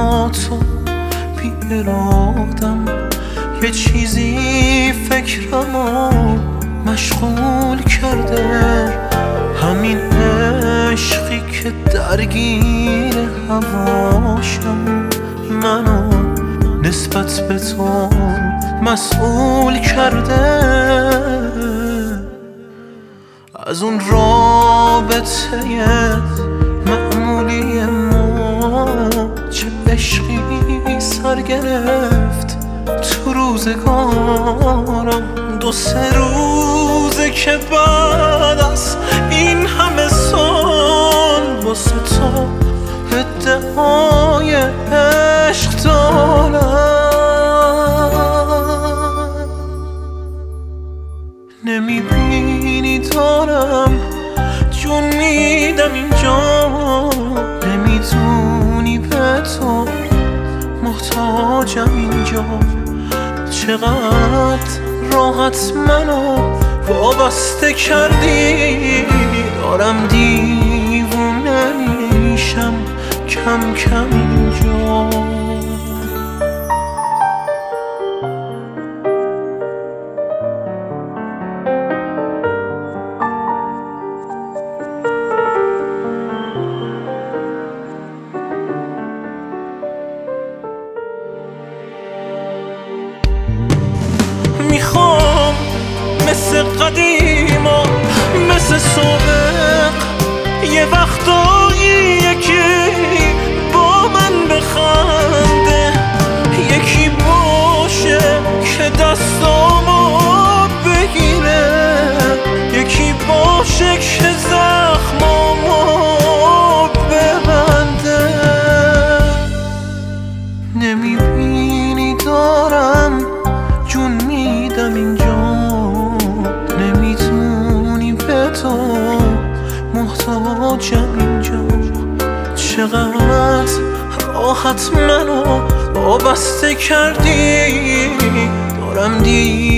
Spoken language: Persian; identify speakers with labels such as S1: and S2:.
S1: با تو بی ارادم، یه چیزی فکرمو مشغول کرده، همین عشقی که درگیر هواشم، منو نسبت به تو مسئول کرده. از اون رابطه معمولی ما چه عشقی سر گرفت تو روزگارم. 2-3 روزه که بعد از این همه سال واسه تو ادعای عشق دارم. نمیبینی دارم جون میدم اینجا، نمیدونی به تو محتاجم اینجا. چقدر راحت منو وابسته کردی، دارم دیوونه میشم کم کم اینجا. میخوام مثل قدیما، مثل سابق، یه وقتایی یکی با من بخنده، یکی باشه که دستامو بگیره، یکی باشه که زخمامو ببنده. نمیبینی دارم جون میدم اینجا، نمیتونی به تو محتاجم اینجا. چقدر راحت منو وابسته کردی، دارم